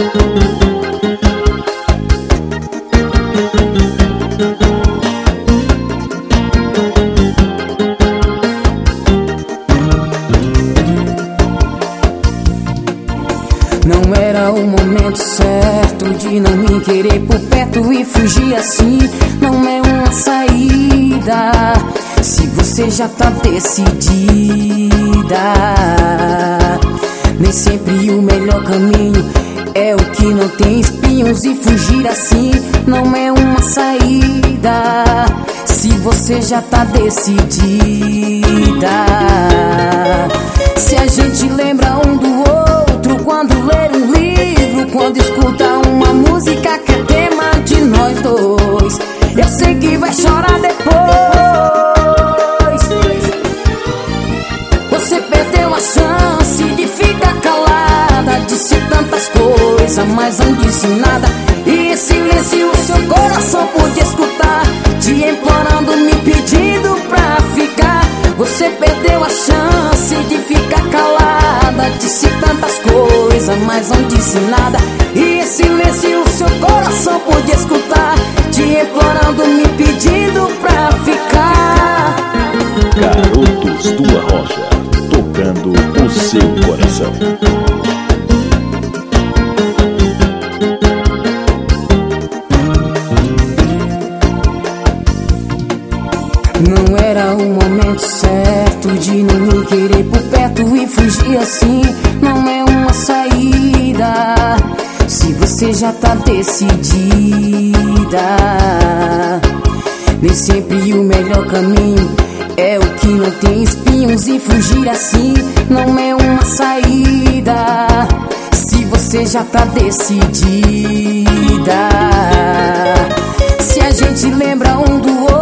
Não era o momento certo de não me querer por perto e fugir assim. Não é uma saída se você já tá decidida. Nem sempre o melhor caminho é o que não tem espinhos, e fugir assim não é uma saída se você já tá decidida. Se a gente lembra um do outro quando lê um livro, quando escuta uma música que é tema de nós dois, eu sei que vai chorar depois. Você perdeu a chance de ficar calada, disse tantas coisas, mas não disse nada. E em silêncio o seu coração pôde escutar, te implorando, me pedindo pra ficar. Você perdeu a chance de ficar calada, disse tantas coisas, mas não disse nada. E em silêncio o seu coração pôde escutar, te implorando, me pedindo pra ficar. Garotos do Arrocha, tocando o seu coração. Não era o momento certo de não me querer por perto e fugir assim. Não é uma saída se você já tá decidida. Nem sempre o melhor caminho é o que não tem espinhos, e fugir assim não é uma saída se você já tá decidida. Se a gente lembra um do outro